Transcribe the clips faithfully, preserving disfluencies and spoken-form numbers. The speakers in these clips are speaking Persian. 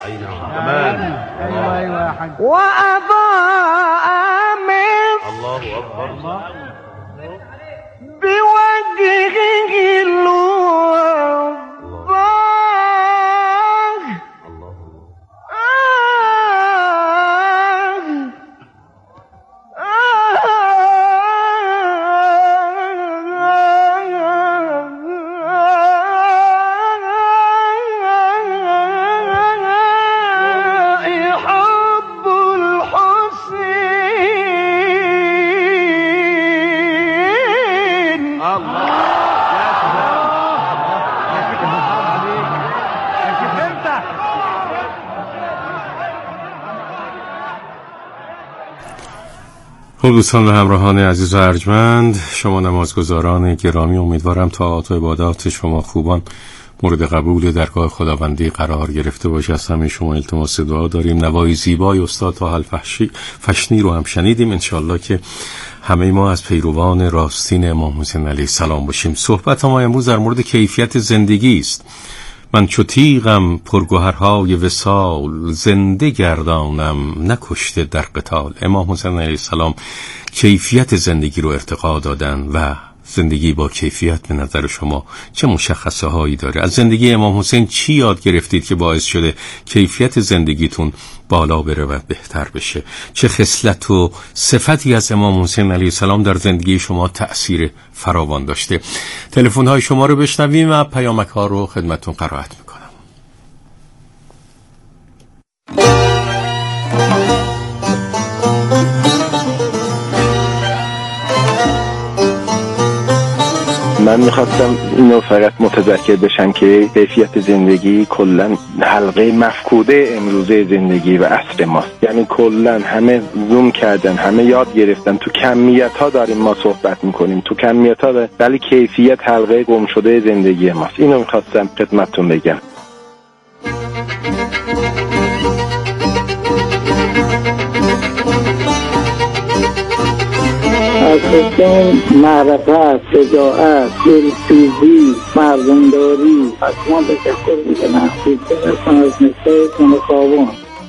وأضاء من الله أكبر بوجهه الوضاح يحب الحسين. الله خب دوستان و همراهان عزیز و ارجمند، شما نمازگزاران گرامی، امیدوارم طاعات و عبادات شما خوبان مورد قبول درگاه خداوندی قرار گرفته باشه. از همه شما التماس دعا داریم. نوای زیبای استاد طاهر فشنی رو هم شنیدیم. انشالله که همه ما از پیروان راستین امام حسین علیه السلام باشیم. صحبت ما امروز در مورد کیفیت زندگی است. من چو تیغم پرگوهرهای وصال، زنده گردانم نکشته در قتال. امام حسین علیه السلام کیفیت زندگی رو ارتقا دادن و زندگی با کیفیت به نظر شما چه مشخصه هایی داره؟ از زندگی امام حسین چی یاد گرفتید که باعث شده کیفیت زندگیتون بالا بره و بهتر بشه؟ چه خصلت و صفتی از امام حسین علیه السلام در زندگی شما تأثیر فراوان داشته؟ تلفن های شما رو بشنویم و پیامک ها رو خدمتتون قرائت میکنم. من میخواستم اینو فقط متذکر بشم که کیفیت زندگی کلن حلقه مفقوده امروزه زندگی و عصر ماست. یعنی کلن همه زوم کردن، همه یاد گرفتن، تو کمیت ها داریم ما صحبت میکنیم، تو کمیت ها، ولی کیفیت حلقه گم شده زندگی ماست. اینو میخواستم خدمتتون بگم. از حسین معرفت، شجاعت، دلسوزی، مردمداری از ما تشکر میکنم. حسین از نسای سنخابان.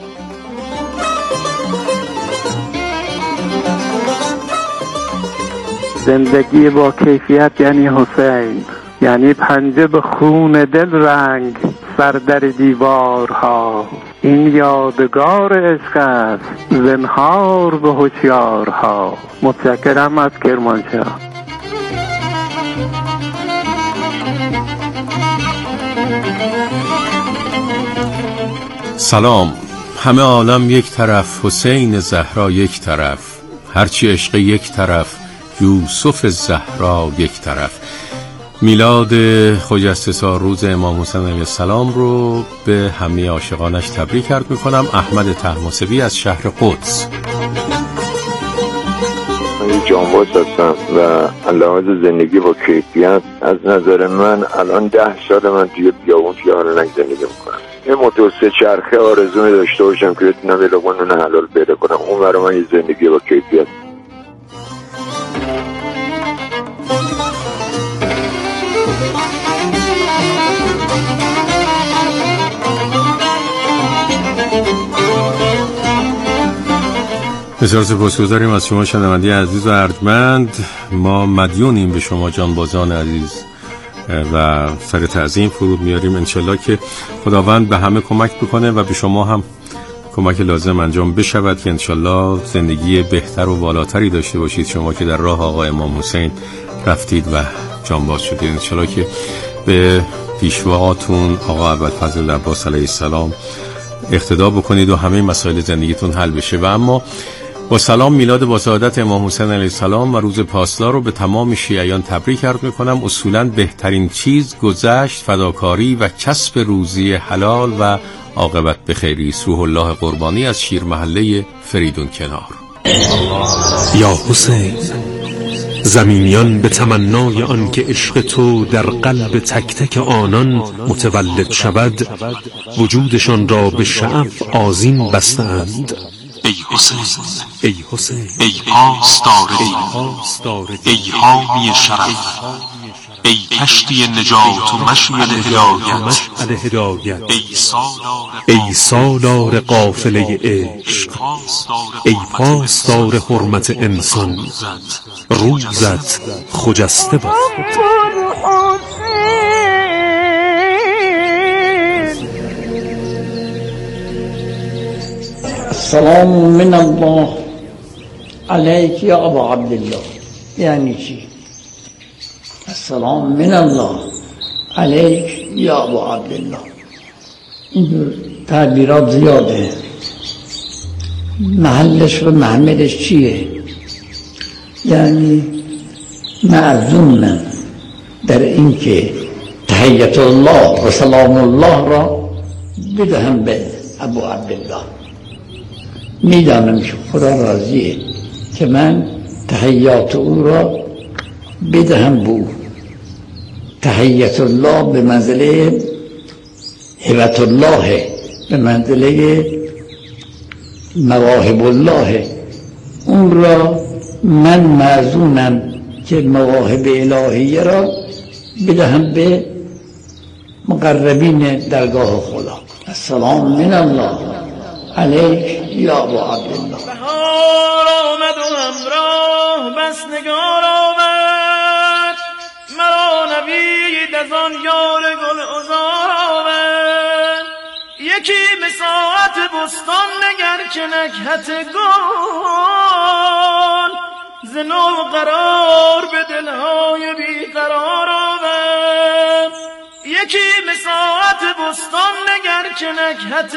زندگی با کیفیت یعنی حسین، یعنی پنجه به خون دل رنگ سر در دیوارها. این یادگار عشق است زنهار به هوشیارها. متشکرم از کرمانشاه. سلام. همه عالم یک طرف، حسین زهرا یک طرف، هرچی عشق یک طرف، یوسف زهرا یک طرف. میلاد خجسته سالروز امام حسین علیه السلام رو به همه عاشقانش تبریک عرض میکنم. احمد طهماسبی از شهر قدس. من جانباز هستم و لحاظ زندگی با کیفیت، از نظر من الان ده سال من توی بیابون توی هالنگ زندگی میکنم. یه موتور سه چرخه آرزوی داشته باشم که بتونم یه لقمه نون حلال پیدا کنم. اون برای من یه زندگی با کیفیت. بسیار سپاسگزاریم از شما شنونده عزیز و ارجمند. ما مدیونیم به شما جانبازان عزیز و سر تعظیم فرود میاریم. انشالله که خداوند به همه کمک بکنه و به شما هم کمک لازم انجام بشود که انشالله زندگی بهتر و بالاتری داشته باشید. شما که در راه آقا امام حسین رفتید و جانباز شدید، انشالله که به پیشواتون آقا ابوالفضل عباس علیه السلام اقتدا بکنید و همه مسائل زندگیتون حل بشه. و اما با سلام میلاد با سعادت امام حسین علیه السلام و روز پاسلا رو به تمام شیعیان تبریک عرض میکنم. اصولاً بهترین چیز گذشت، فداکاری و کسب روزی حلال و عاقبت به خیری. روح الله قربانی از شیر محله فریدون کنار. یا حسین، زمینیان به تمنای آن که عشق تو در قلب تک تک آنان متولد شود، وجودشان را به شعف آذین بستند. ای حسین، ای حسین، ای پاسدار دین، ای حامی شرف، ای کشتی نجات و مشعل هدایت، ای سالار قافله عشق، ای پاسدار حرمت انسان، روزت خجسته باد. السلام من الله علیک یا ابا عبدالله. یعنی چی؟ السلام من الله علیک یا ابا عبدالله. این تعبیرات زیاده. محلش و محملش چیه؟ یعنی معزومم در اینکه تحیت الله و سلام الله را بدهم به ابو عبدالله. میدانم که خدا راضیه که من تحیات او را بدهم بو. تحیت الله به منزله هبت الله، به منزله مواهب الله. اون را من معزونم که مواهب الهیه را بدهم به مقربین درگاه خدا. السلام من الله علیک یا ابو عبدالله. بهار آمد و همراه بس نگار آمد، مرا نوید از آن یار گل عذار آمد. یکی مساعت بستان نگر که نکهت گل، ز نو قرار به دلهای بیقرار آمد. یکی مساعت بستان نگر که نکهت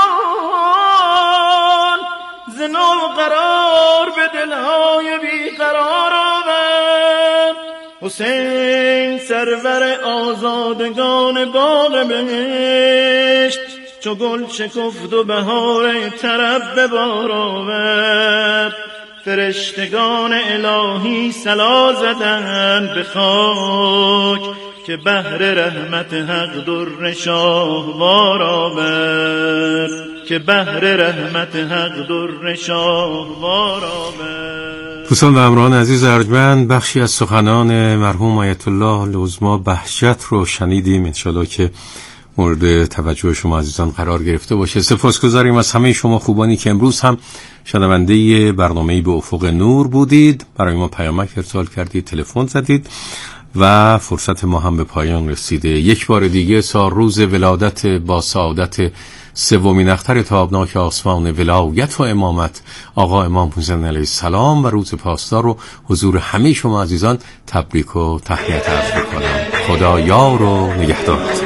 گل، ز نو قرار به دلهای بیقرار آمد. حسین سرور آزادگان باغ بهشت، چو گل شکفت و بهار طرب به بار آورد. فرشتگان الهی صلا زدند به خاک، که بهر رحمت حق در شاهوار آورد، که بهر رحمت حق در شاهوار آورد. دوستان و همراهان عزیز ارجمند، بخشی از سخنان مرحوم آیت الله العظمی بهجت رو شنیدیم. انشالله که مورد توجه شما عزیزان قرار گرفته باشه. سپاسگزاریم از همه شما خوبانی که امروز هم شنونده برنامه‌ای به افق نور بودید، برای ما پیامک ارسال کردید، تلفن زدید و فرصت ما هم به پایان رسیده. یک بار دیگه سال روز ولادت با سعادت سومین اختر تابناک آسمان ولایت و امامت آقا امام حسین علیه السلام و روز پاسدار رو حضور همه شما عزیزان تبریک و تهنیت عرض می‌کنم. خدا یار و نگهدارت.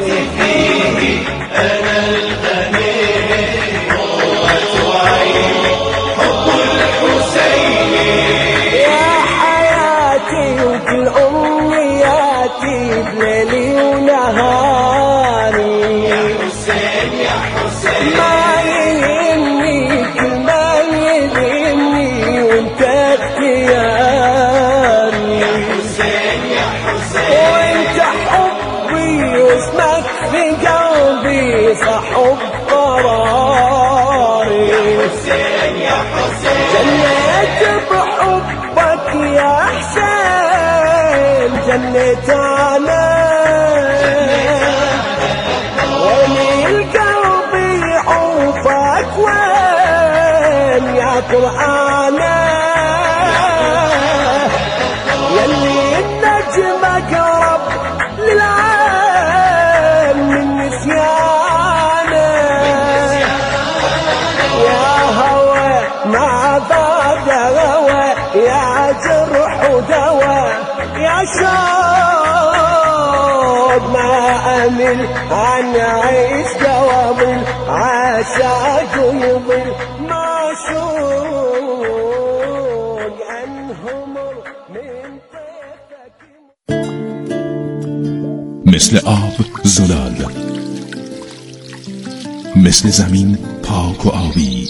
جنتانا ولي القلب يعوفك وين يا قرآنا، يلي النجم قرب للعين من نسيانا. يا هوى ما ضاد هوى، يا جرح ودوى، يا شوق ما أمل عن عيش دوام عاشق يضل ما شوق عنهم من طيفك. مثل آب زلال، مثل زمین پاک و آبی،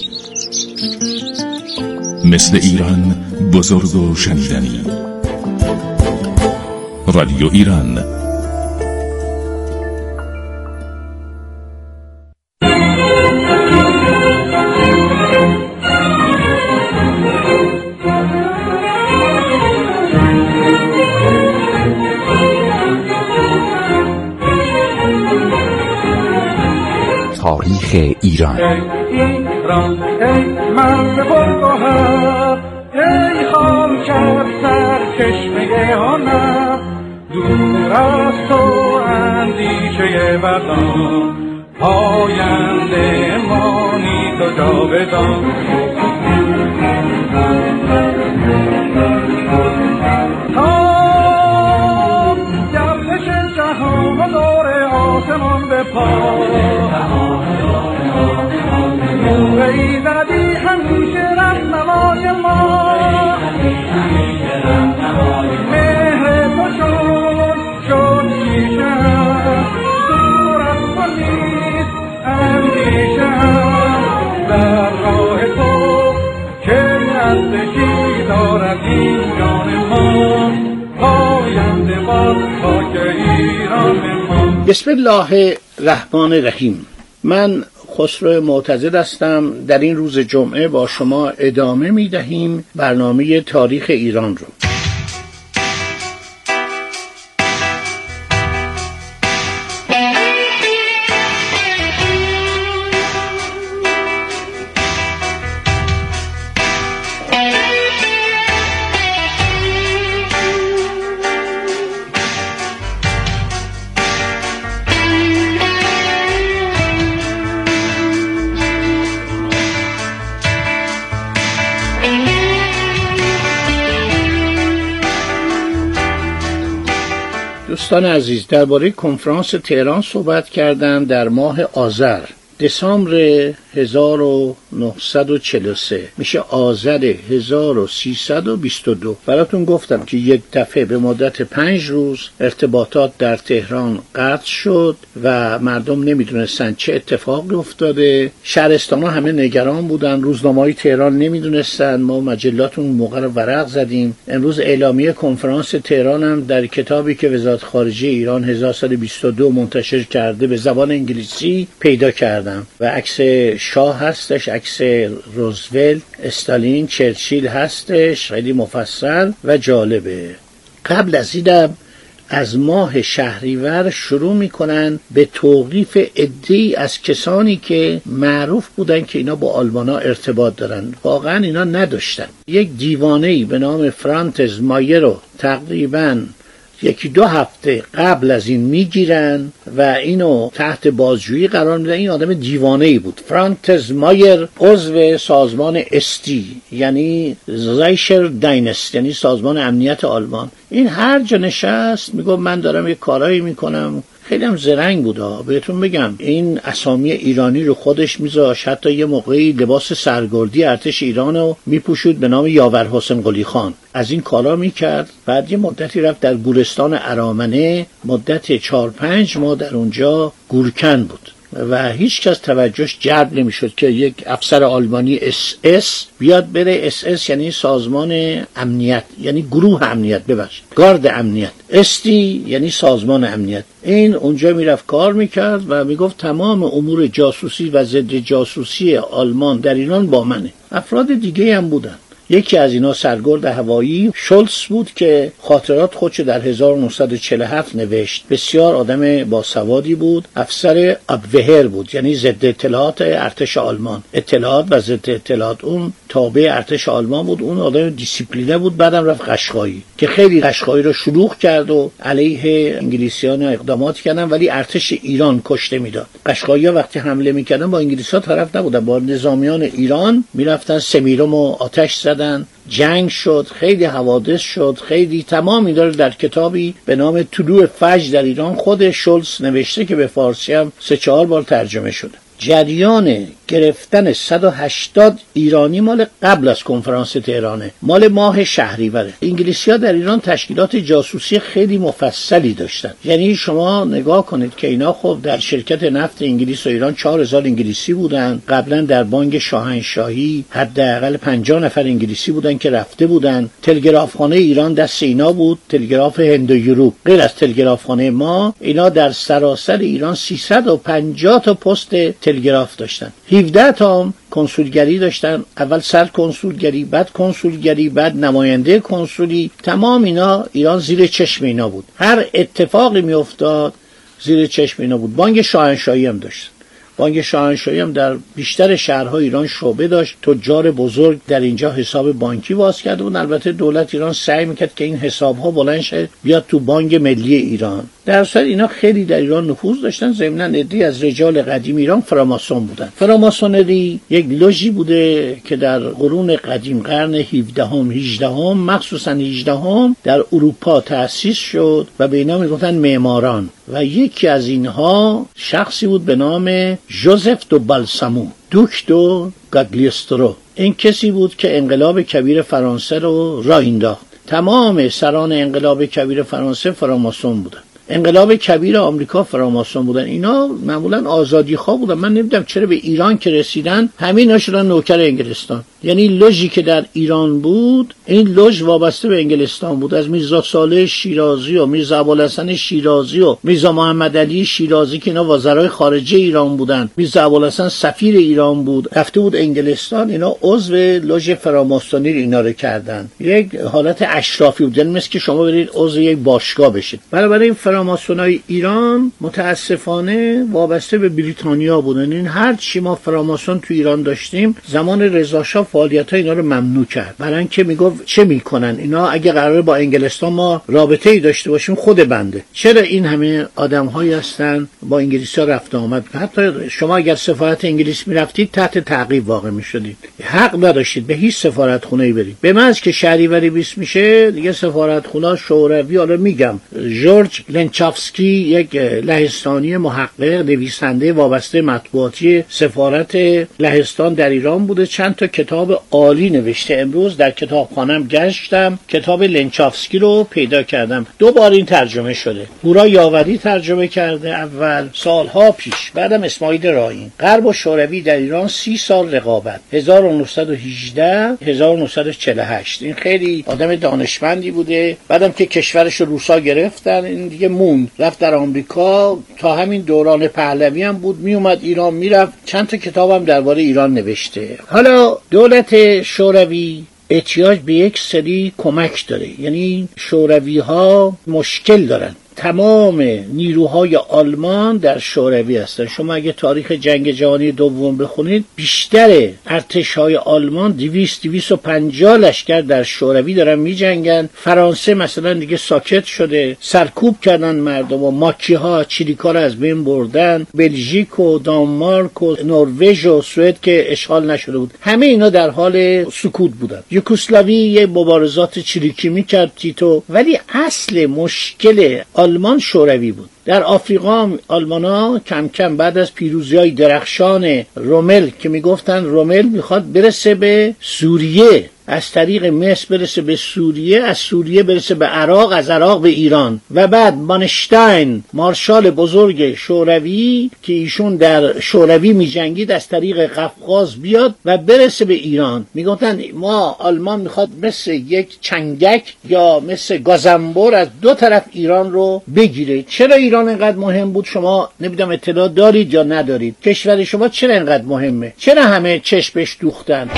مثل ایران بزرگ و شنیدنی. رادیو ایران. ایران. ایران ای مرد بلگوهر، ای خاکر سرچشمه هنر، دور از تو اندیشه وطن، پاینده مانی تو جاودان. تا گردش جهان و دور آسمان به پا، نور ایزدی همیشه رهنمای ما، مهر تو شد شد شیشه، دور از تو نیست اندیشه، در راه تو که نزدیکی دارد این جان ما، پاینده باد خاک ایران ما. بسم الله الرحمن الرحیم. من خسرو معتزد هستم. در این روز جمعه با شما ادامه می دهیم برنامه تاریخ ایران رو. دوستان عزیز، درباره کنفرانس تهران صحبت کردم در ماه آذر، دسامبر هزار و نهصد و چهل و سه، میشه آذر هزار و سیصد و بیست و دو. براتون گفتم که یک دفعه به مدت پنج روز ارتباطات در تهران قطع شد و مردم نمیدونستن چه اتفاقی افتاده. شهرستان ها همه نگران بودن، روزنامه‌های تهران نمیدونستن. ما مجلات اون موقع رو ورق زدیم. امروز اعلامیه کنفرانس تهران هم در کتابی که وزارت خارجه ایران هزار و سیصد و بیست و دو منتشر کرده به زبان انگلیسی پیدا کردم و عکس شاه هستش، عکس روزولت، استالین، چرچیل هستش. خیلی مفصل و جالبه. قبل از اینم از ماه شهریور شروع میکنن به توقیف عده‌ای از کسانی که معروف بودن که اینا با آلمانا ارتباط دارن. واقعا اینا نداشتن. یک دیوانه‌ای به نام فرانتز مایر رو تقریباً یکی دو هفته قبل از این میگیرن و اینو تحت بازجویی قرار میدن. این آدم دیوانه‌ای بود. فرانتز مایر عضو سازمان استی یعنی زایشر داینست یعنی سازمان امنیت آلمان. این هر جا نشست میگفت من دارم یه کارایی میکنم. خیلی هم زرنگ بود ها. بهتون بگم این اسامی ایرانی رو خودش میذاشت. حتی یه موقعی لباس سرگردی ارتش ایران رو میپوشید به نام یاور حسین قلی خان. از این کارا میکرد. بعد یه مدتی رفت در گورستان ارامنه، مدت چهار پنج ماه در اونجا گورکن بود و هیچ کس توجهش جلب نمیشد که یک افسر آلمانی اس اس بیاد بره. اس اس یعنی سازمان امنیت، یعنی گروه امنیت، ببخشید گارد امنیت. استی یعنی سازمان امنیت. این اونجا میرفت کار میکرد و میگفت تمام امور جاسوسی و ضد جاسوسی آلمان در ایران با منه. افراد دیگه هم بودن. یکی از اینا سرگرد هوایی شولتز بود که خاطرات خودشو در هزار و نهصد و چهل و هفت نوشت. بسیار آدم باسوادی بود. افسر ابوهر بود یعنی ضد اطلاعات ارتش آلمان. اطلاعات و ضد اطلاعات اون تابع ارتش آلمان بود. اون آدم دیسیپلینه بود. بعدم رفت قشقایی که خیلی قشقایی رو شلوغ کرد و علیه انگلیسیان اقدامات کردن، ولی ارتش ایران کشته میداد. قشقایی‌ها وقتی حمله میکردن با انگلیس‌ها طرف نبودن، با نظامیان ایران میرفتن سمیرم و آتش زدن. جنگ شد، خیلی حوادث شد، خیلی تمام این داره در کتابی به نام طلوع فجر در ایران خود شولتز نوشته که به فارسی هم سه چهار بار ترجمه شده. جریان گرفتن صد و هشتاد ایرانی مال قبل از کنفرانس تهرانه، مال ماه شهریوره. انگلیسی‌ها در ایران تشکیلات جاسوسی خیلی مفصلی داشتن. یعنی شما نگاه کنید که اینا خب در شرکت نفت انگلیس و ایران چهار هزار انگلیسی بودن. قبلا در بانک شاهنشاهی حداقل پنجاه نفر انگلیسی بودن که رفته بودن. تلگرافخانه ایران دست اینا بود، تلگراف هند و یورپ. غیر از تلگرافخانه ما، اینا در سراسر ایران سیصد و پنجاه تا پست تلگراف داشتن. هفده تا کنسولگری داشتن. اول سر کنسولگری، بعد کنسولگری، بعد نماینده کنسولی. تمام اینا ایران زیر چشم اینا بود. هر اتفاقی می افتاد زیر چشم اینا بود. بانک شاهنشاهی هم داشتن. بانک شاهنشاهی هم در بیشتر شهرهای ایران شعبه داشت. تجار بزرگ در اینجا حساب بانکی باز کرده بود. البته دولت ایران سعی میکرد که این حسابها بلند شه بیاد تو بانک ملی ایران. در اصل اینا خیلی در ایران نفوذ داشتن. ضمناً عده‌ای از رجال قدیم ایران فراماسون بودن. فراماسونری یک لوژی بوده که در قرون قدیم، قرن هفدهم هجدهم مخصوصاً هجدهم در اروپا تأسیس شد و به اینا میگفتن معماران و یکی از اینها شخصی بود به نام ژوزف دو بالسامو دوک دو گاگلیسترو. این کسی بود که انقلاب کبیر فرانسه رو راه انداخت. تمام سران انقلاب کبیر فرانسه فراماسون بودن. انقلاب کبیر آمریکا فراماسون بودن. اینا معمولا آزادیخواه بودن. من نمیدونم چرا به ایران که رسیدن همین ها شدن نوکر انگلستان. یعنی لوژی که در ایران بود، این لوژ وابسته به انگلستان بود. از میرزا صالح شیرازی و میرزا ابوالحسن شیرازی و میرزا محمد علی شیرازی که اینا وزرای خارجه ایران بودن، میرزا ابوالحسن سفیر ایران بود، رفته بود انگلستان. اینا عضو لوژ فراماسونی اینا رو کردن. یک حالت اشرافی بود، یعنی مثل که شما برید عضو یک باشگاه بشید. برای این فراماسونای ایران متاسفانه وابسته به بریتانیا بودن. این هر چی ما فراماسون تو ایران داشتیم زمان رضا شاه فعالیت‌های اینا رو ممنوع کرد. برای اینکه میگفت چه میکنن اینا اگه قراره با انگلستان ما رابطه‌ای داشته باشیم خود بنده. چرا این همه آدم‌هایی هستن با انگلیس‌ها رفت آمد؟ حتی شما اگر سفارت انگلیس میرفتید تحت تعقیب واقع میشدید. حق نداشتید به هیچ سفارتخونه‌ای برید. به محض که شهریوری بیست میشه دیگه سفارتخونه شوروی، حالا میگم جورج لنچافسکی یک لهستانی محقق نویسنده وابسته مطبوعاتی سفارت لهستان در ایران بوده، چند تا کتاب عالی نوشته. امروز در کتابخانه‌ام گشتم کتاب لنچافسکی رو پیدا کردم. دو بار این ترجمه شده. هورا یاوری ترجمه کرده اول سالها پیش، بعدم اسماعیل راین. غرب و شوروی در ایران سی سال رقابت، هزار و نهصد و هجده هزار و نهصد و چهل و هشت. این خیلی آدم دانشمندی بوده. بعدم که کشورش رو روسا گرفتن این دیگه موند، رفت در آمریکا. تا همین دوران پهلوی هم بود، می اومد ایران میرفت. چند تا کتابم درباره ایران نوشته. حالا دولت شوروی احتیاج به یک سری کمک داره. یعنی شوروی ها مشکل دارن. تمام نیروهای آلمان در شوروی هستن. شما اگه تاریخ جنگ جهانی دوم بخونید بیشتر ارتش‌های آلمان دویست دویست و پنجاه لشکر در شوروی دارن می‌جنگن. فرانسه مثلا دیگه ساکت شده، سرکوب کردن مردم و ماکی‌ها چریک‌ها رو از بین بردن. بلژیک و دانمارک و نروژ و سوئد که اشغال نشده بود، همه اینا در حال سکوت بودن. یوگسلاوی یه مبارزات چریکی می‌کرد تیتو، ولی اصل مشکل آلمان شوروی بود. در آفریقا آلمانا کم کم بعد از پیروزی‌های درخشان رومل که میگفتن رومل میخواد برسه به سوریه، از طریق مصر برسه به سوریه، از سوریه برسه به عراق، از عراق به ایران، و بعد مانشتاین مارشال بزرگ شوروی که ایشون در شوروی میجنگید از طریق قفقاز بیاد و برسه به ایران. میگفتن ما آلمان میخواد مثل یک چنگک یا مثل گازنبر از دو طرف ایران رو بگیره. چرا ایران اینقدر مهم بود؟ شما نمیدونم اطلاع دارید یا ندارید. کشور شما چرا اینقدر مهمه؟ چرا همه چشمش دوختن؟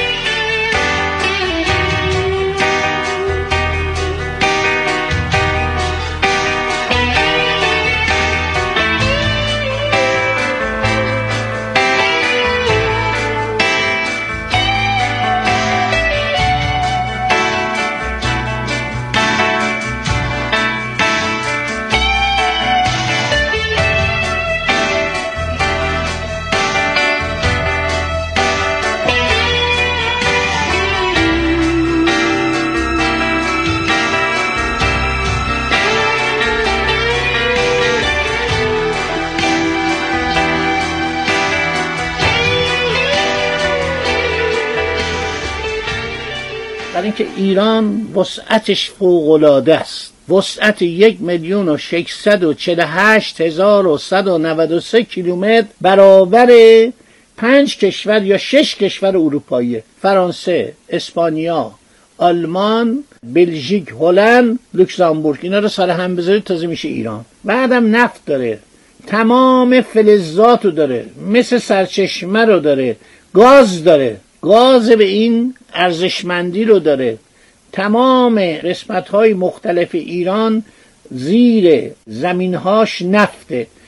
اینکه ایران وسعتش فوق‌العاده است. وسعت یک میلیون و ششصد و چهل و هشت هزار و صد و نود و سه کیلومتر برابر پنج کشور یا شش کشور اروپایی: فرانسه، اسپانیا، آلمان، بلژیک، هلند، لوکزامبورگ. اینا رو سر هم بذارید تازه میشه ایران. بعدم نفت داره، تمام فلزات رو داره، مثل سرچشمه رو داره، گاز داره، گاز به این ارزشمندی رو داره. تمام قسمت‌های مختلف ایران زیر زمین‌هاش نفته.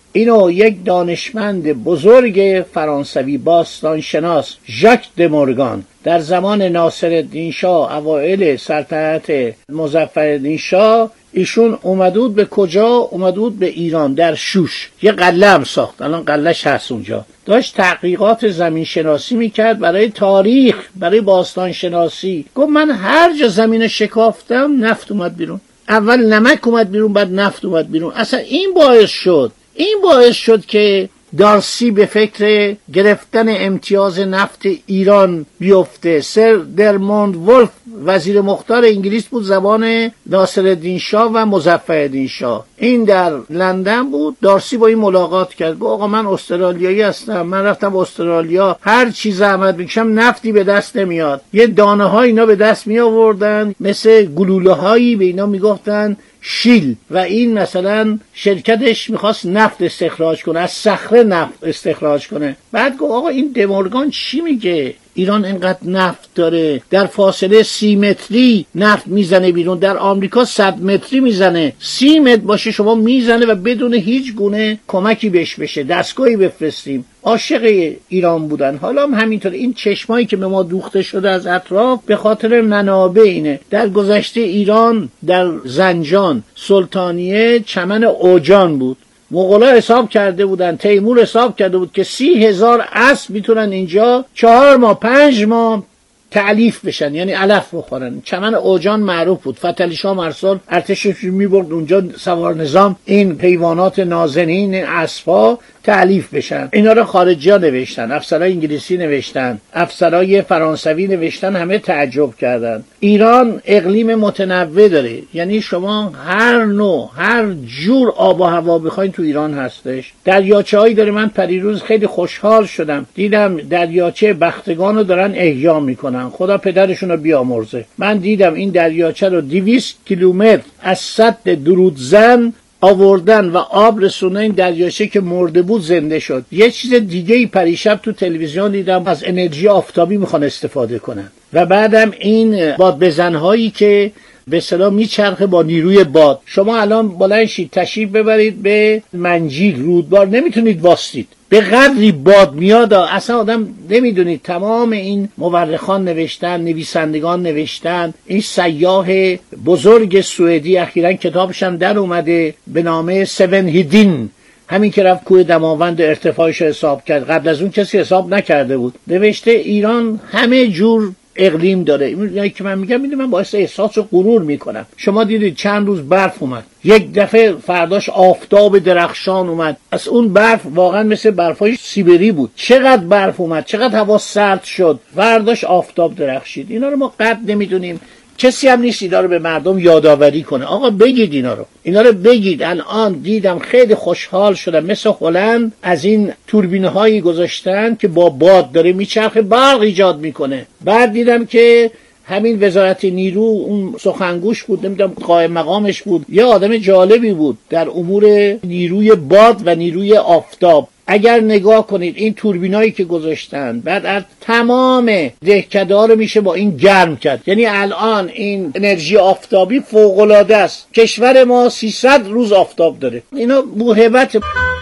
اینو یک دانشمند بزرگ فرانسوی باستانشناس ژاک دمورگان در زمان ناصرالدین شاه اوایل سلطنت مظفرالدین شاه ایشون اومدود به کجا؟ اومدود به ایران، در شوش یه قلعه هم ساخت، الان قلعه‌اش هست اونجا. داشت تحقیقات زمین شناسی میکرد برای تاریخ، برای باستان شناسی. گفت من هر جا زمین شکافتم نفت اومد بیرون، اول نمک اومد بیرون بعد نفت اومد بیرون. اصلا این باعث شد این باعث شد که دارسی به فکر گرفتن امتیاز نفت ایران بیفته. سر درموند ولف وزیر مختار انگلیس بود زبان ناصرالدین شاه و مظفرالدین شاه. این در لندن بود. دارسی با این ملاقات کرد، گفت آقا من استرالیایی هستم، من رفتم استرالیا، هر چی زحمت میکشم نفتی به دست نمیاد. یه دانه ها اینا به دست می آوردن مثل گلوله هایی، به اینا میگفتن شیل، و این مثلا شرکتش میخواست نفت استخراج کنه، از صخره نفت استخراج کنه. بعد گفت آقا این دمورگان چی میگه؟ ایران اینقدر نفت داره، در فاصله سی متری نفت میزنه بیرون، در آمریکا صد متری میزنه، سی متر باشه شما میزنه و بدون هیچ گونه کمکی بهش بشه، دستگاهی بفرستیم. عاشق ایران بودن. حالا هم همینطور این چشمایی که به ما دوخته شده از اطراف به خاطر منابع اینه. در گذشته ایران در زنجان سلطانیه چمن اوجان بود. مغولا حساب کرده بودن، تیمور حساب کرده بود که سی هزار اسب میتونن اینجا چهار ماه پنج ماه تعلیف بشن، یعنی علف بخورن. چمن اوجان معروف بود. فتحعلی شاه مرسال ارتشش میبرد اونجا، سوار نظام این حیوانات نازنین اسبا تعلیف بشن. اینا رو خارجی ها نوشتن، افسرهای انگلیسی نوشتن، افسرهای فرانسوی نوشتن، همه تعجب کردن. ایران اقلیم متنوع داره، یعنی شما هر نوع هر جور آب و هوا بخواین تو ایران هستش. دریاچه هایی داره. من پریروز خیلی خوشحال شدم دیدم دریاچه بختگان رو دارن احیا میکنن، خدا پدرشون رو بیامرزه. من دیدم این دریاچه رو دویست کیلومتر از سد درودزن آوردن و آب رسوندن این دریاچه که مرده بود زنده شد. یه چیز دیگه ای پریشب تو تلویزیون دیدم، از انرژی آفتابی میخوان استفاده کنن. و بعدم این باد بزنهایی که به اصطلاح میچرخه با نیروی باد. شما الان بلند شید تشریف ببرید به منجیل رودبار، نمیتونید واسطید، به قدری باد میاد اصلا آدم نمیدونید. تمام این مورخان نوشتن، نویسندگان نوشتن. این سیاح بزرگ سوئدی اخیراً کتابش هم در اومده به نام سون هیدین، همین که رفت کوه دماوند ارتفاعش حساب کرد، قبل از اون کسی حساب نکرده بود. نوشته ایران همه جور اقلیم داره. اینایی که من میگم میدونم من باعث احساس و غرور میکنم. شما دیدید چند روز برف اومد، یک دفعه فرداش آفتاب درخشان اومد. از اون برف واقعا مثل برفای سیبری بود. چقدر برف اومد، چقدر هوا سرد شد، فرداش آفتاب درخشید. اینا رو ما قد نمیدونیم. کسی هم نیست اینا رو به مردم یادآوری کنه. آقا بگید اینا رو اینا رو بگید. الان دیدم خیلی خوشحال شدم، مثل هلند از این توربین هایی گذاشتن که با باد داره میچرخه، برق ایجاد میکنه. بعد دیدم که همین وزارت نیرو اون سخنگوش بود، نمیدونم قائم مقامش بود، یه آدم جالبی بود در امور نیروی باد و نیروی آفتاب. اگر نگاه کنید این توربینایی که گذاشتن، بعد از تمام دهکده‌ها رو میشه با این گرم کرد. یعنی الان این انرژی آفتابی فوق‌العاده است. کشور ما سیصد روز آفتاب داره. اینا موهبت.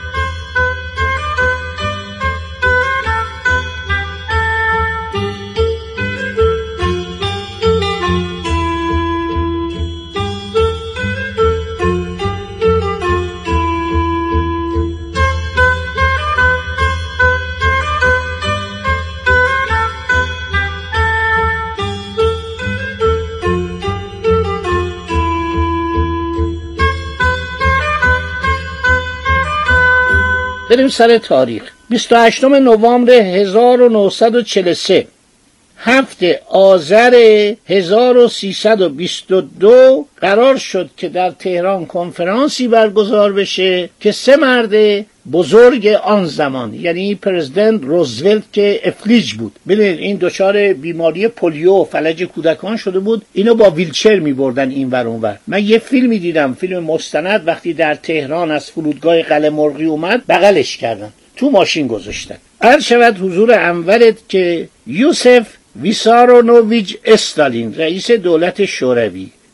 بریم سر تاریخ. بیست و هشتم نوامبر هزار و نهصد و چهل و سه، هفته آذر هزار و سیصد و بیست و دو قرار شد که در تهران کنفرانسی برگزار بشه که سه مرد بزرگ آن زمان، یعنی پرزیدنت روزولت که افلیج بود، ببینید این دچار بیماری پولیو و فلج کودکان شده بود، اینو با ویلچر می‌بردن این ور اون ور. من یه فیلمی دیدم، فیلم مستند، وقتی در تهران از فرودگاه قلعه مرغی اومد بغلش کردن، تو ماشین گذاشتن. عرض شود حضور انورت که یوسف ویسارونوویچ استالین، رئیس دولت شوروی،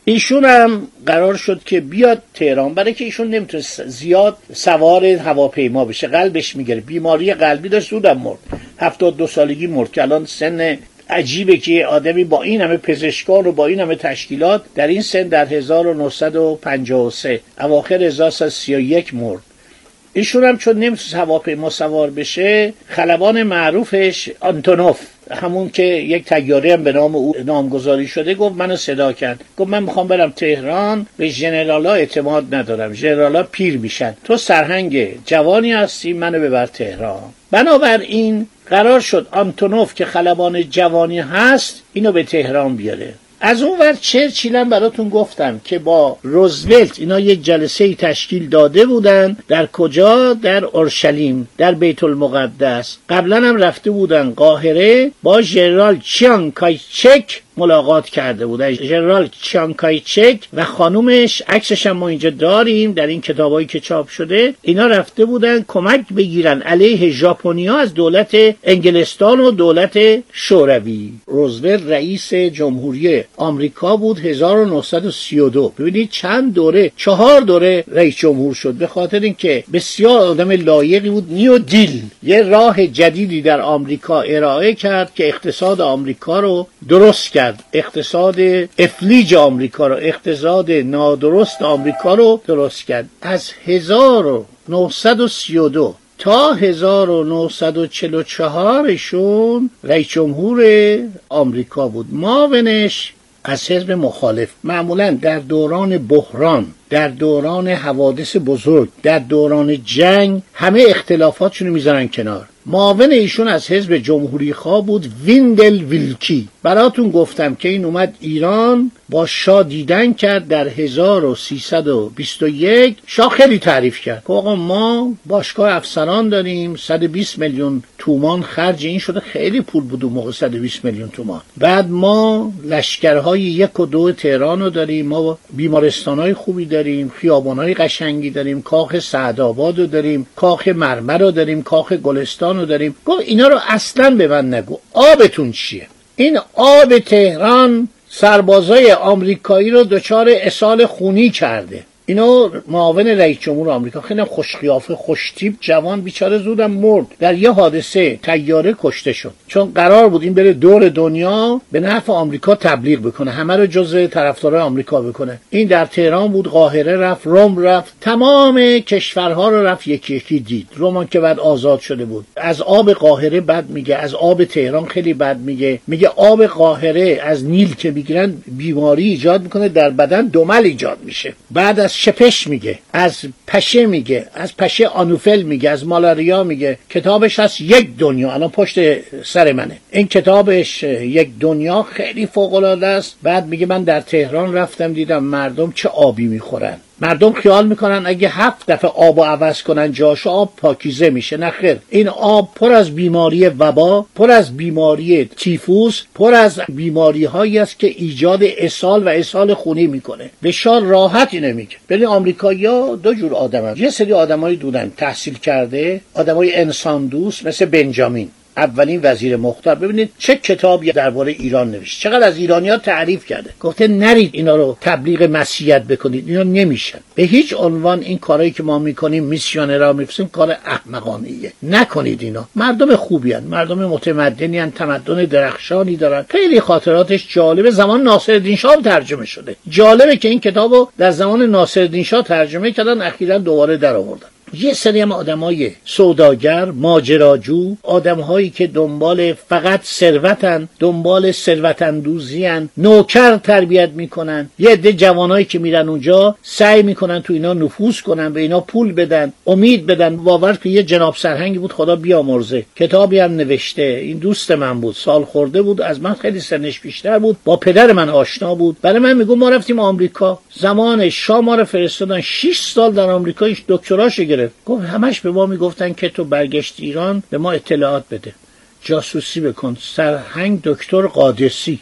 ایشون هم قرار شد که بیاد تهران، برای که ایشون نمیتونست زیاد سوار هواپیما بشه، قلبش میگیره، بیماری قلبی داشت، زودم مرد، هفتاد و دو سالگی مرد که الان سن عجیبه که آدمی با این همه پزشکان و با این همه تشکیلات در این سن در هزار و نهصد و پنجاه و سه اواخر هزار و سیصد و سی و یک مرد. ایشون هم چون نمیتونست هواپیما سوار بشه، خلبان معروفش آنتونوف، همون که یک طیاره هم به نام او نامگذاری شده، گفت منو صدا کرد، گفت من میخوام برم تهران، به ژنرالا اعتماد ندارم، ژنرالا پیر میشن، تو سرهنگ جوانی هستی، منو ببر تهران. بنابراین قرار شد آنتونوف که خلبان جوانی هست اینو به تهران بیاره. از اون ور چرچیل هم براتون گفتم که با روزولت اینا یک جلسه تشکیل داده بودن. در کجا؟ در اورشلیم، در بیت المقدس. قبلا هم رفته بودن قاهره، با ژنرال چیانگ کایچک ملاقات کرده بودن. ژنرال چیانگ کایچک و خانومش، عکسش هم ما اینجا داریم در این کتابایی که چاپ شده. اینا رفته بودن کمک بگیرن علیه ژاپنیا از دولت انگلستان و دولت شوروی. روزولت رئیس جمهوری آمریکا بود هزار و نهصد و سی و دو. ببینید چند دوره، چهار دوره رئیس جمهور شد، به خاطر اینکه بسیار آدم لایقی بود. نیو دیل، یه راه جدیدی در آمریکا ارائه کرد که اقتصاد آمریکا رو درست کرد، اقتصاد افلیج آمریکا رو، اقتصاد نادرست آمریکا رو درست کرد. از هزار و نهصد و سی و دو تا هزار و نهصد و چهل و چهار ایشون رئیس جمهور آمریکا بود. معاونش از حزب مخالف، معمولا در دوران بحران، در دوران حوادث بزرگ، در دوران جنگ، همه اختلافاتشون رو میذارن کنار. معاون ایشون از حزب جمهوری خواه بود، ویندل ویلکی. براتون گفتم که این اومد ایران، با شاه دیدن کرد در هزار و سیصد و بیست و یک. شاه خیلی تعریف کرد که آقا ما باشگاه افسران داریم، صد و بیست میلیون تومان خرج این شده، خیلی پول بود اون موقع صد و بیست میلیون تومان. بعد ما لشکرهای یک و دو تهران رو داریم، ما بیمارستانهای خوبی داریم، خیابانهای قشنگی داریم، کاخ سعدآباد رو داریم، کاخ مرمر رو داریم، کاخ گلستان رو داریم. گفت اینا رو اصلا به من نگو، آبتون چیه؟ این آب تهران سربازای آمریکایی رو دچار اسهال خونی کرده. اینو معاون رئیس جمهور آمریکا، خیلی خوش قیافه، خوش تیپ، جوان، بیچاره زودم مرد، در یه حادثه طیاره کشته شد، چون قرار بود این بره دور دنیا به نفع آمریکا تبلیغ بکنه، همه رو جزء طرفدارای آمریکا بکنه. این در تهران بود، قاهره رفت، روم رفت، تمام کشورها رو رفت یکی یکی دید. رومان که بعد آزاد شده بود، از آب قاهره بد میگه، از آب تهران خیلی بد میگه. میگه آب قاهره از نیل که میگیرن بیماری ایجاد میکنه در بدن، دمل ایجاد میشه. بعد از شپش میگه، از پشه میگه، از پشه آنوفل میگه، از مالاریا میگه. کتابش هست یک دنیا، الان پشت سر منه. این کتابش یک دنیا خیلی فوق العاده است. بعد میگه من در تهران رفتم دیدم مردم چه آبی میخورن. مردم خیال میکنن اگه هفت دفعه آب رو عوض کنن جاش آب پاکیزه میشه. نه خیر، این آب پر از بیماری وبا، پر از بیماری تیفوس، پر از بیماری هایی است که ایجاد اسهال و اسهال خونی میکنه. به شال راحتی نمیگه. ببین آمریکایی‌ها دو جور آدمن. یه سری آدمایی دودن تحصیل کرده، آدمای انسان دوست، مثل بنجامین، اولین وزیر مختار. ببینید چه کتابی درباره ایران نوشت، چقدر از ایرانی‌ها تعریف کرده. گفته نرید اینا رو تبلیغ مسیحیت بکنید، اینا نمیشن. به هیچ عنوان این کارهایی که ما میکنیم، میسیونرها میفرستیم، کار احمقانه‌ایه. نکنید اینا. مردم خوبی هستند، مردم متمدنی هستند، تمدن درخشانی دارن. خیلی خاطراتش جالبه. زمان ناصرالدین شاه ترجمه شده. جالبه که این کتابو در زمان ناصرالدین شاه ترجمه کردن، اخیراً دوباره درآوردن. یه سری هم آدمای سوداگر، ماجراجو، آدمهایی که دنبال فقط ثروتن، دنبال ثروت اندوزیان، نوکر تربیت میکنن. یه عده جوانایی که میرن اونجا سعی میکنن تو اینا نفوذ کنن، به اینا پول بدن، امید بدن. باور که یه جناب سرهنگی بود، خدا بیامرزه، کتابی هم نوشته. این دوست من بود، سال خورده بود، از من خیلی سنش بیشتر بود، با پدر من آشنا بود. برای من میگم ما رفتیم آمریکا، زمان شاه ما رو فرستادن، شش سال در آمریکا دکتراش گرفت. گفت همش به ما میگفتن که تو برگشت ایران به ما اطلاعات بده، جاسوسی بکن. سرهنگ دکتر قادسی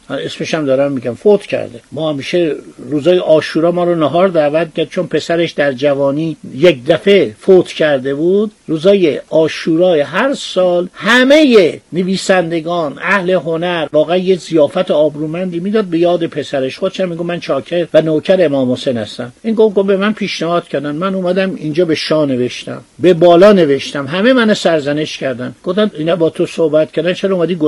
اسمش هم دارم میگم، فوت کرده. ما همیشه روزای عاشورا ما رو نهار دعوت کرد، چون پسرش در جوانی یک دفعه فوت کرده بود. روزای عاشورای هر سال همه نویسندگان، اهل هنر، واقعا یه ضیافت آبرومندی میداد به یاد پسرش. خودش میگه من چاکر و نوکر امام حسین هستم. این گفت به من پیشنهاد کردن، من اومدم اینجا به شاه نوشتم، به بالا نوشتم، همه من سرزنش کردن، گفتن اینا با تو صحبت کردن، چرا اومدی